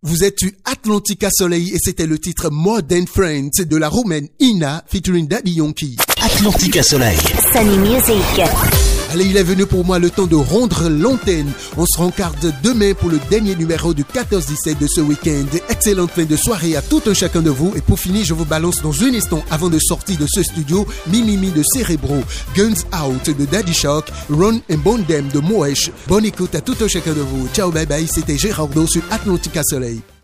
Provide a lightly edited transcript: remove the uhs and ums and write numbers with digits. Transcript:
Vous êtes sur Atlantica Soleil et c'était le titre Modern Friends de la roumaine Ina featuring Daddy Yankee. Atlantica Soleil. Sunny Music. Allez, il est venu pour moi le temps de rendre l'antenne. On se rencarde demain pour le dernier numéro du 14-17 de ce week-end. Excellente fin de soirée à tout un chacun de vous. Et pour finir, je vous balance dans un instant avant de sortir de ce studio Mimimi de Cerebro, Guns Out de Daddy Shock, Run and Bondem de Moesh. Bonne écoute à tout un chacun de vous. Ciao, bye bye, c'était Gérardo sur Atlantica Soleil.